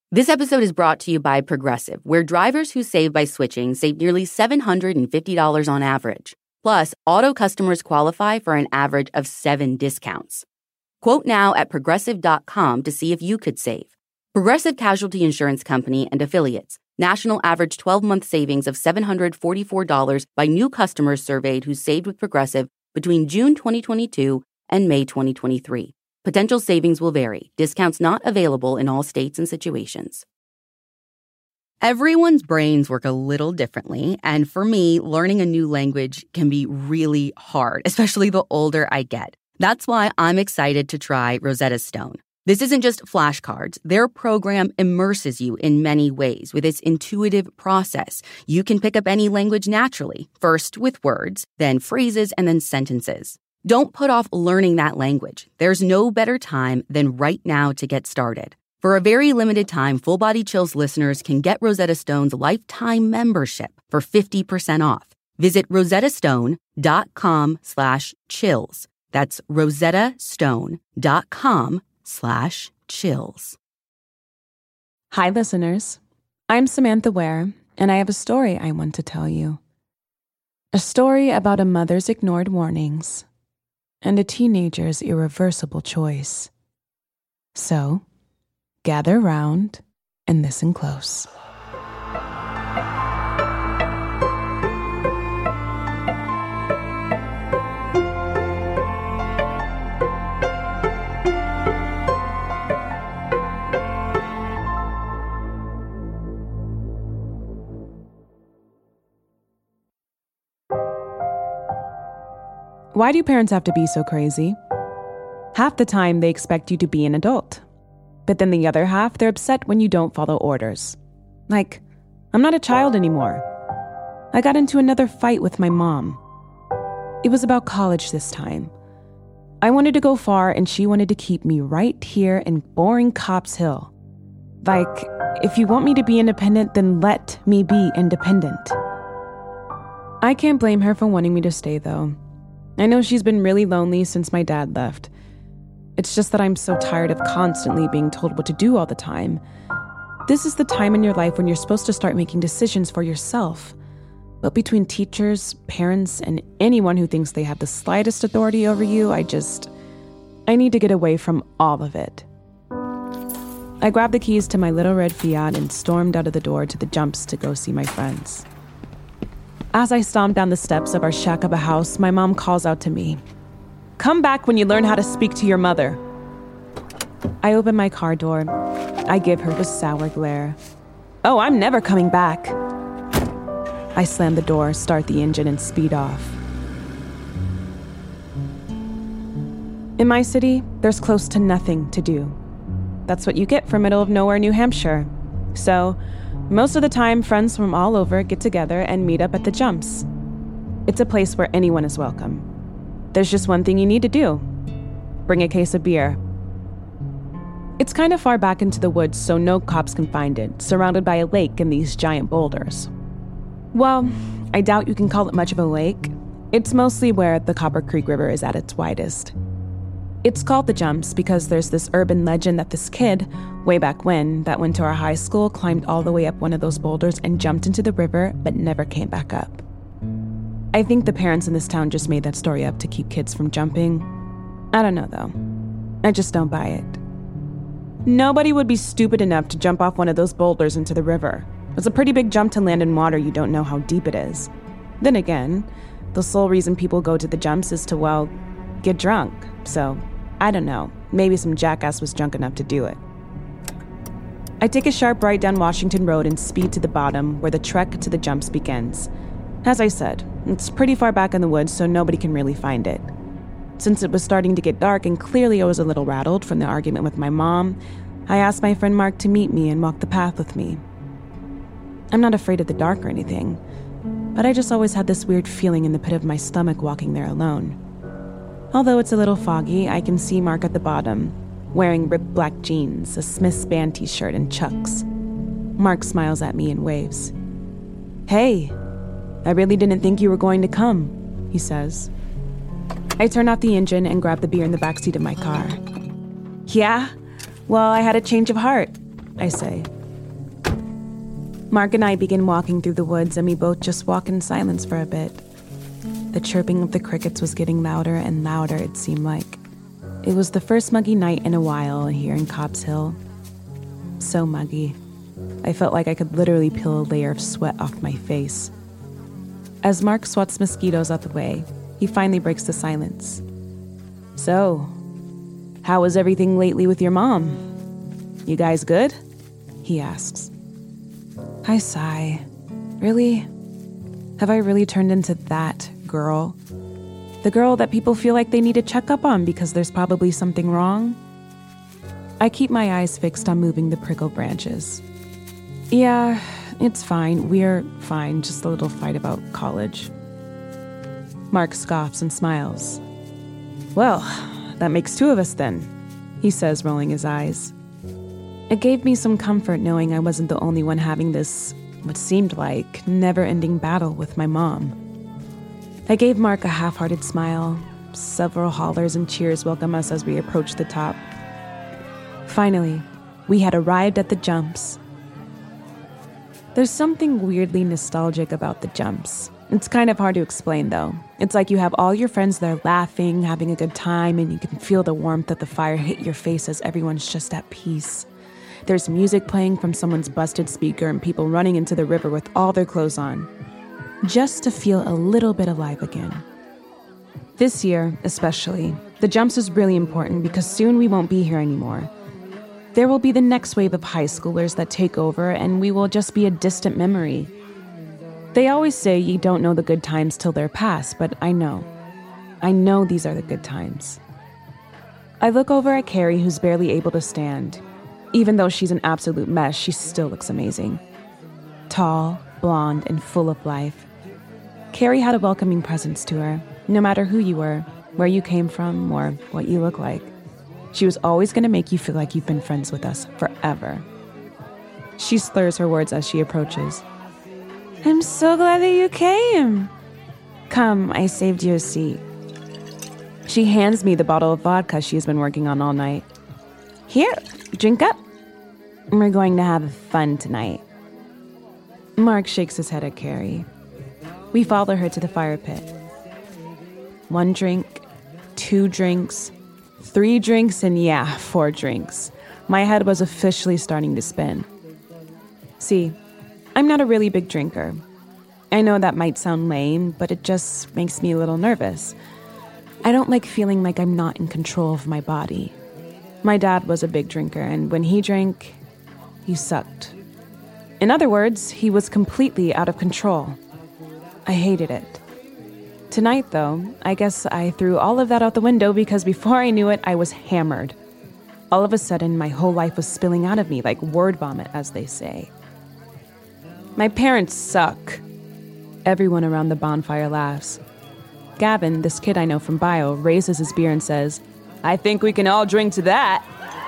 This episode is brought to you by Progressive, where drivers who save by switching save nearly $750 on average. Plus, auto customers qualify for an average of 7 discounts. Quote now at Progressive.com to see if you could save. Progressive Casualty Insurance Company and Affiliates. National average 12-month savings of $744 by new customers surveyed who saved with Progressive between June 2022 and May 2023. Potential savings will vary. Discounts not available in all states and situations. Everyone's brains work a little differently, and for me, learning a new language can be really hard, especially the older I get. That's why I'm excited to try Rosetta Stone. This isn't just flashcards. Their program immerses you in many ways with its intuitive process. You can pick up any language naturally, first with words, then phrases, and then sentences. Don't put off learning that language. There's no better time than right now to get started. For a very limited time, Full Body Chills listeners can get Rosetta Stone's lifetime membership for 50% off. Visit rosettastone.com/chills. That's rosettastone.com/chills. Hi, listeners. I'm Samantha Ware, and I have a story I want to tell you. A story about a mother's ignored warnings and a teenager's irreversible choice. So, gather round and listen close. Why do parents have to be so crazy? Half the time, they expect you to be an adult. But then the other half, they're upset when you don't follow orders. Like, I'm not a child anymore. I got into another fight with my mom. It was about college this time. I wanted to go far, and she wanted to keep me right here in boring Copp's Hill. Like, if you want me to be independent, then let me be independent. I can't blame her for wanting me to stay, though. I know she's been really lonely since my dad left. It's just that I'm so tired of constantly being told what to do all the time. This is the time in your life when you're supposed to start making decisions for yourself. But between teachers, parents, and anyone who thinks they have the slightest authority over you, I need to get away from all of it. I grabbed the keys to my little red Fiat and stormed out of the door to the Jumps to go see my friends. As I stomped down the steps of our shack of a house, my mom calls out to me, "Come back when you learn how to speak to your mother." I open my car door. I give her the sour glare. "Oh, I'm never coming back." I slam the door, start the engine, and speed off. In my city, there's close to nothing to do. That's what you get for middle of nowhere, New Hampshire. So, most of the time, friends from all over get together and meet up at the Jumps. It's a place where anyone is welcome. There's just one thing you need to do. Bring a case of beer. It's kind of far back into the woods, so no cops can find it, surrounded by a lake and these giant boulders. Well, I doubt you can call it much of a lake. It's mostly where the Copper Creek River is at its widest. It's called the Jumps because there's this urban legend that this kid, way back when, that went to our high school, climbed all the way up one of those boulders and jumped into the river, but never came back up. I think the parents in this town just made that story up to keep kids from jumping. I don't know, though. I just don't buy it. Nobody would be stupid enough to jump off one of those boulders into the river. It's a pretty big jump to land in water you don't know how deep it is. Then again, the sole reason people go to the Jumps is to, well, get drunk. So, I don't know. Maybe some jackass was drunk enough to do it. I take a sharp right down Washington Road and speed to the bottom, where the trek to the Jumps begins. As I said, it's pretty far back in the woods, so nobody can really find it. Since it was starting to get dark and clearly I was a little rattled from the argument with my mom, I asked my friend Mark to meet me and walk the path with me. I'm not afraid of the dark or anything, but I just always had this weird feeling in the pit of my stomach walking there alone. Although it's a little foggy, I can see Mark at the bottom, wearing ripped black jeans, a Smith's Band t-shirt, and Chucks. Mark smiles at me and waves. "Hey, I really didn't think you were going to come," he says. I turn off the engine and grab the beer in the backseat of my car. "Yeah? Well, I had a change of heart," I say. Mark and I begin walking through the woods, and we both just walk in silence for a bit. The chirping of the crickets was getting louder and louder, it seemed like. It was the first muggy night in a while here in Cobbs Hill. So muggy. I felt like I could literally peel a layer of sweat off my face. As Mark swats mosquitoes out the way, he finally breaks the silence. "So, how was everything lately with your mom? You guys good?" he asks. I sigh. Really? Have I really turned into that girl? The girl that people feel like they need to check up on because there's probably something wrong? I keep my eyes fixed on moving the prickle branches. Yeah, it's fine. We're fine. Just a little fight about college. Mark scoffs and smiles. "Well, that makes two of us then," he says, rolling his eyes. It gave me some comfort knowing I wasn't the only one having this, what seemed like, never-ending battle with my mom. I gave Mark a half-hearted smile. Several hollers and cheers welcome us as we approach the top. Finally, we had arrived at the jumps. There's something weirdly nostalgic about the jumps. It's kind of hard to explain, though. It's like you have all your friends there laughing, having a good time, and you can feel the warmth of the fire hit your face as everyone's just at peace. There's music playing from someone's busted speaker and people running into the river with all their clothes on, just to feel a little bit alive again. This year, especially, the jumps is really important because soon we won't be here anymore. There will be the next wave of high schoolers that take over, and we will just be a distant memory. They always say you don't know the good times till they're past, but I know. I know these are the good times. I look over at Carrie, who's barely able to stand. Even though she's an absolute mess, she still looks amazing. Tall, blonde, and full of life. Carrie had a welcoming presence to her, no matter who you were, where you came from, or what you look like. She was always going to make you feel like you've been friends with us forever. She slurs her words as she approaches. "I'm so glad that you came. Come, I saved you a seat." She hands me the bottle of vodka she has been working on all night. "Here, drink up. We're going to have fun tonight." Mark shakes his head at Carrie. We follow her to the fire pit. 1 drink, 2 drinks, 3 drinks, and 4 drinks. My head was officially starting to spin. See, I'm not a really big drinker. I know that might sound lame, but it just makes me a little nervous. I don't like feeling like I'm not in control of my body. My dad was a big drinker, and when he drank, he sucked. In other words, he was completely out of control. I hated it. Tonight, though, I guess I threw all of that out the window because before I knew it, I was hammered. All of a sudden, my whole life was spilling out of me like word vomit, as they say. My parents suck. Everyone around the bonfire laughs. Gavin, this kid I know from bio, raises his beer and says, "I think we can all drink to that."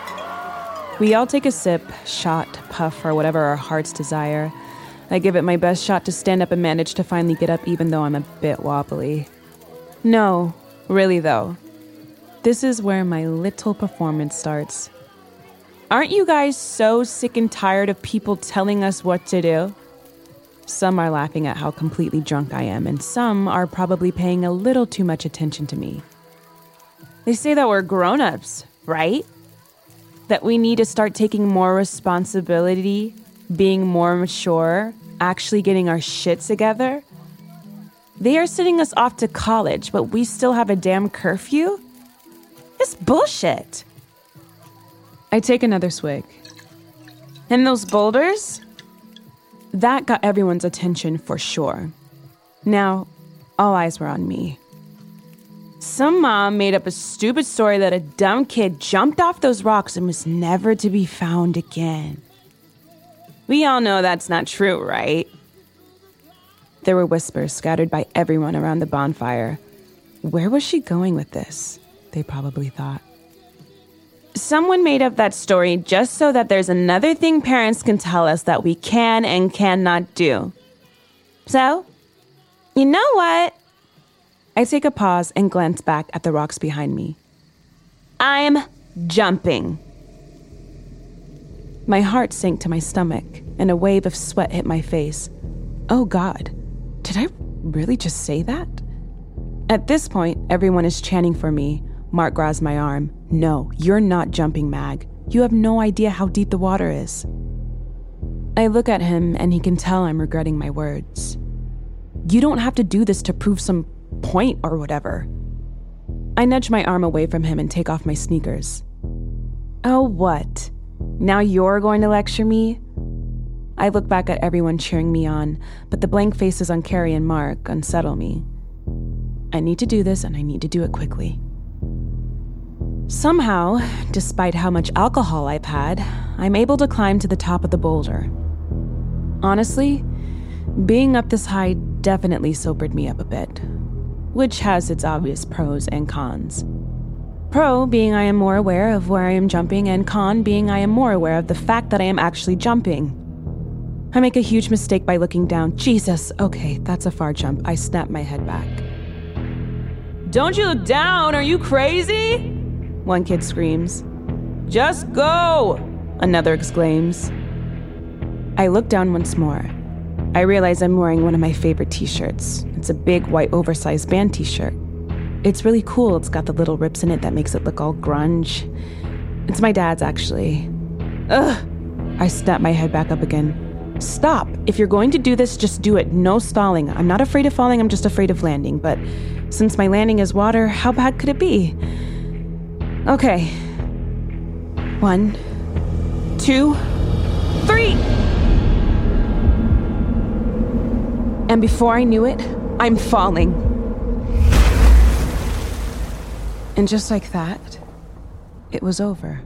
We all take a sip, shot, puff, or whatever our hearts desire. I give it my best shot to stand up and manage to finally get up even though I'm a bit wobbly. No, really though. This is where my little performance starts. Aren't you guys so sick and tired of people telling us what to do? Some are laughing at how completely drunk I am, and some are probably paying a little too much attention to me. They say that we're grown-ups, right? That we need to start taking more responsibility, being more mature, actually getting our shit together. They are sending us off to college, but we still have a damn curfew? It's bullshit. I take another swig. And those boulders? That got everyone's attention for sure. Now, all eyes were on me. Some mom made up a stupid story that a dumb kid jumped off those rocks and was never to be found again. We all know that's not true, right? There were whispers scattered by everyone around the bonfire. Where was she going with this? They probably thought. Someone made up that story just so that there's another thing parents can tell us that we can and cannot do. So, you know what? I take a pause and glance back at the rocks behind me. I'm jumping. My heart sank to my stomach, and a wave of sweat hit my face. Oh God, did I really just say that? At this point, everyone is chanting for me. Mark grabs my arm. No, you're not jumping, Mag. You have no idea how deep the water is. I look at him, and he can tell I'm regretting my words. You don't have to do this to prove some point or whatever. I nudge my arm away from him and take off my sneakers. Oh, what? Now you're going to lecture me? I look back at everyone cheering me on, but the blank faces on Carrie and Mark unsettle me. I need to do this, and I need to do it quickly. Somehow, despite how much alcohol I've had, I'm able to climb to the top of the boulder. Honestly, being up this high definitely sobered me up a bit, which has its obvious pros and cons. Pro being I am more aware of where I am jumping, and con being I am more aware of the fact that I am actually jumping. I make a huge mistake by looking down. Jesus, okay, that's a far jump. I snap my head back. Don't you look down, are you crazy? One kid screams. Just go, another exclaims. I look down once more. I realize I'm wearing one of my favorite t-shirts. It's a big white oversized band t-shirt. It's really cool. It's got the little rips in it that makes it look all grunge. It's my dad's, actually. Ugh! I snap my head back up again. Stop! If you're going to do this, just do it. No stalling. I'm not afraid of falling, I'm just afraid of landing. But since my landing is water, how bad could it be? Okay. 1, 2, 3! And before I knew it, I'm falling. And just like that, it was over.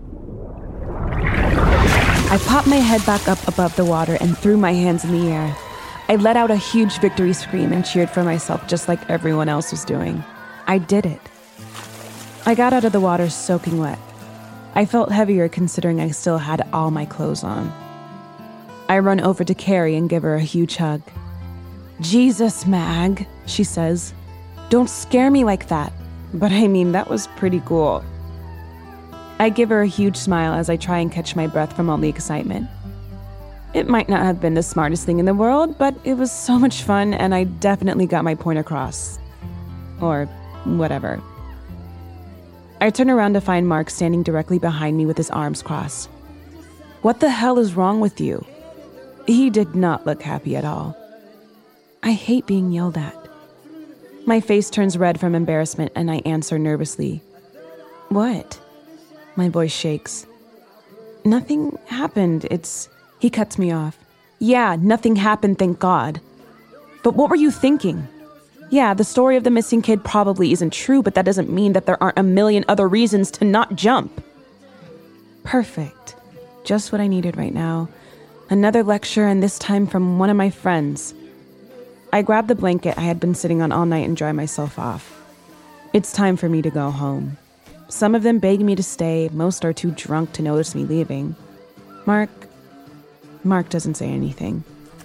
I popped my head back up above the water and threw my hands in the air. I let out a huge victory scream and cheered for myself just like everyone else was doing. I did it. I got out of the water soaking wet. I felt heavier considering I still had all my clothes on. I run over to Carrie and give her a huge hug. Jesus, Mag, she says. Don't scare me like that. But I mean, that was pretty cool. I give her a huge smile as I try and catch my breath from all the excitement. It might not have been the smartest thing in the world, but it was so much fun, and I definitely got my point across. Or whatever. I turn around to find Mark standing directly behind me with his arms crossed. What the hell is wrong with you? He did not look happy at all. I hate being yelled at. My face turns red from embarrassment, and I answer nervously. What? My voice shakes. Nothing happened. He cuts me off. Yeah, nothing happened, thank God. But what were you thinking? Yeah, the story of the missing kid probably isn't true, but that doesn't mean that there aren't a million other reasons to not jump. Perfect. Just what I needed right now. Another lecture, and this time from one of my friends. I grab the blanket I had been sitting on all night and dry myself off. It's time for me to go home. Some of them beg me to stay, most are too drunk to notice me leaving. Mark doesn't say anything.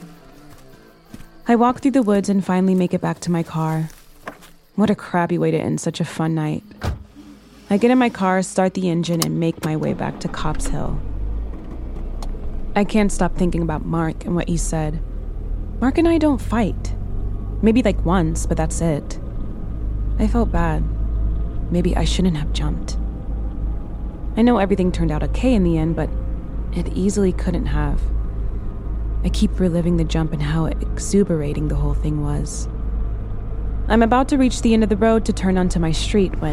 I walk through the woods and finally make it back to my car. What a crappy way to end such a fun night. I get in my car, start the engine, and make my way back to Copp's Hill. I can't stop thinking about Mark and what he said. Mark and I don't fight. Maybe like once, but that's it. I felt bad. Maybe I shouldn't have jumped. I know everything turned out okay in the end, but it easily couldn't have. I keep reliving the jump and how exuberating the whole thing was. I'm about to reach the end of the road to turn onto my street when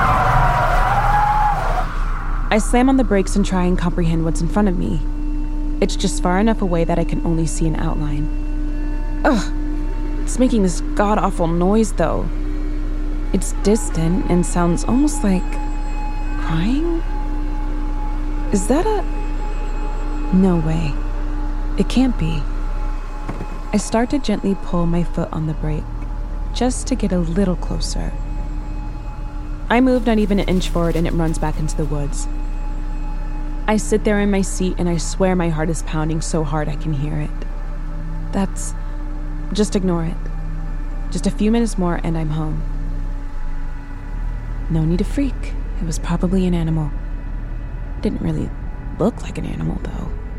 I slam on the brakes and try and comprehend what's in front of me. It's just far enough away that I can only see an outline. Ugh! It's making this god-awful noise, though. It's distant and sounds almost like crying? Is that a... No way. It can't be. I start to gently pull my foot on the brake, just to get a little closer. I move not even an inch forward and it runs back into the woods. I sit there in my seat and I swear my heart is pounding so hard I can hear it. Just ignore it. Just a few minutes more and I'm home. No need to freak. It was probably an animal. Didn't really look like an animal, though.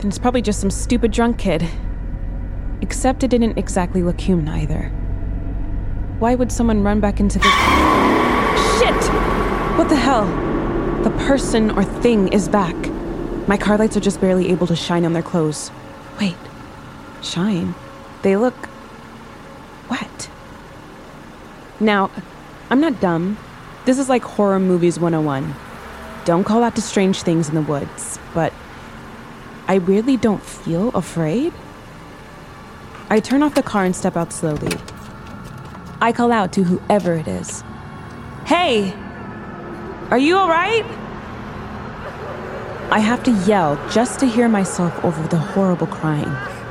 then it's probably just some stupid drunk kid. Except it didn't exactly look human either. Why would someone run back into the... Shit! What the hell? The person or thing is back. My car lights are just barely able to shine on their clothes. Wait. Shine? They look... wet. Now, I'm not dumb. This is like horror movies 101. Don't call out to strange things in the woods, but I really don't feel afraid. I turn off the car and step out slowly. I call out to whoever it is. Hey! Are you all right? I have to yell just to hear myself over the horrible crying.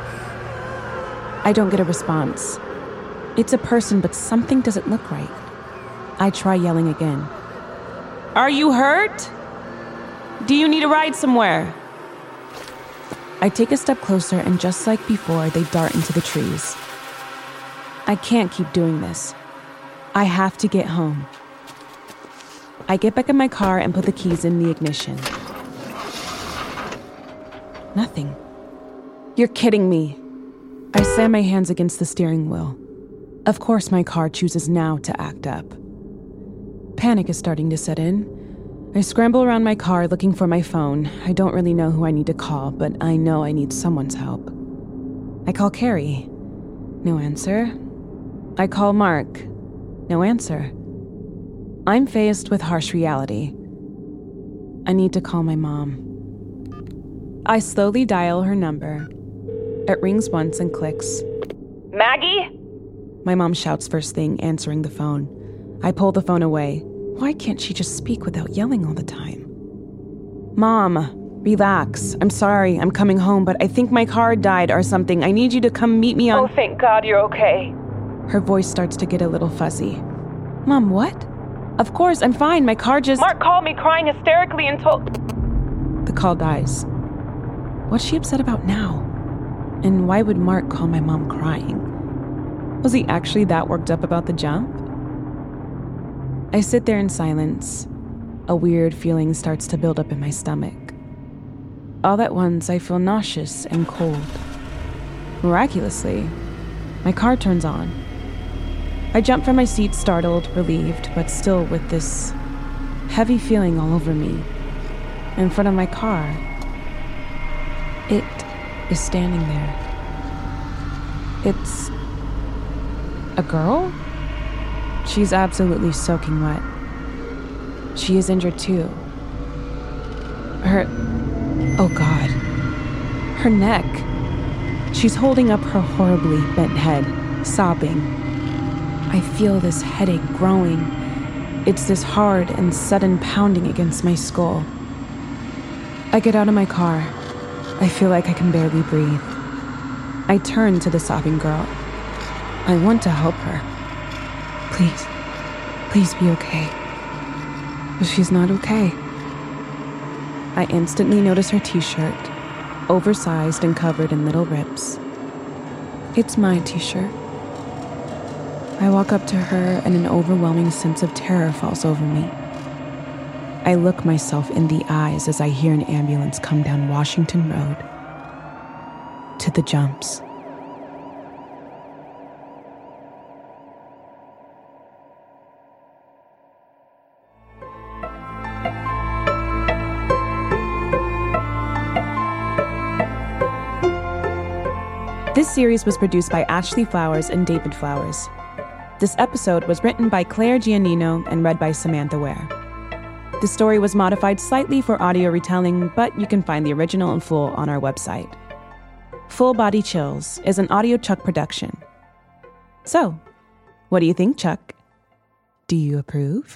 I don't get a response. It's a person, but something doesn't look right. I try yelling again. Are you hurt? Do you need a ride somewhere? I take a step closer, and just like before, they dart into the trees. I can't keep doing this. I have to get home. I get back in my car and put the keys in the ignition. Nothing. You're kidding me. I slam my hands against the steering wheel. Of course, my car chooses now to act up. Panic is starting to set in. I scramble around my car looking for my phone. I don't really know who I need to call, but I know I need someone's help. I call Carrie. No answer. I call Mark. No answer. I'm faced with harsh reality. I need to call my mom. I slowly dial her number. It rings once and clicks. Maggie? My mom shouts first thing, answering the phone. I pull the phone away. Why can't she just speak without yelling all the time? Mom, relax. I'm sorry, I'm coming home, but I think my car died or something. I need you to come meet me on... Oh, thank God you're okay. Her voice starts to get a little fuzzy. Mom, what? Of course, I'm fine. My car just... Mark called me crying hysterically and told... The call dies. What's she upset about now? And why would Mark call my mom crying? Was he actually that worked up about the jump? I sit there in silence. A weird feeling starts to build up in my stomach. All at once, I feel nauseous and cold. Miraculously, my car turns on. I jump from my seat, startled, relieved, but still with this heavy feeling all over me. In front of my car, it is standing there. It's a girl? She's absolutely soaking wet. She is injured too. Oh God. Her neck. She's holding up her horribly bent head, sobbing. I feel this headache growing. It's this hard and sudden pounding against my skull. I get out of my car. I feel like I can barely breathe. I turn to the sobbing girl. I want to help her. Please be okay. But she's not okay. I instantly notice her t-shirt, oversized and covered in little rips. It's my t-shirt. I walk up to her and an overwhelming sense of terror falls over me. I look myself in the eyes as I hear an ambulance come down Washington Road to the jumps. This series was produced by Ashley Flowers and David Flowers. This episode was written by Claire Giannino and read by Samantha Ware. The story was modified slightly for audio retelling, but you can find the original in full on our website. Full Body Chills is an Audio Chuck production. So, what do you think, Chuck? Do you approve?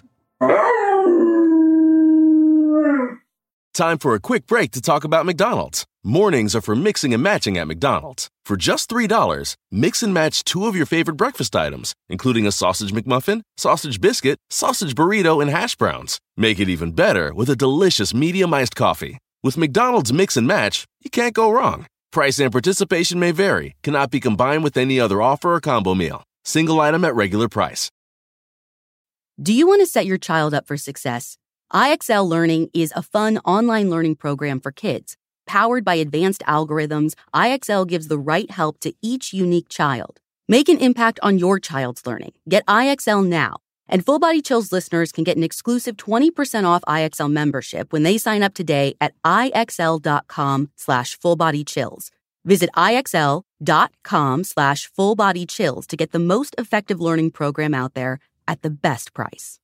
Time for a quick break to talk about McDonald's. Mornings are for mixing and matching at McDonald's. For just $3, mix and match 2 of your favorite breakfast items, including a sausage McMuffin, sausage biscuit, sausage burrito, and hash browns. Make it even better with a delicious medium iced coffee. With McDonald's Mix and Match, you can't go wrong. Price and participation may vary, cannot be combined with any other offer or combo meal. Single item at regular price. Do you want to set your child up for success? IXL Learning is a fun online learning program for kids. Powered by advanced algorithms, IXL gives the right help to each unique child. Make an impact on your child's learning. Get IXL now. And Full Body Chills listeners can get an exclusive 20% off IXL membership when they sign up today at IXL.com/fullbodychills. Visit IXL.com/fullbodychills to get the most effective learning program out there at the best price.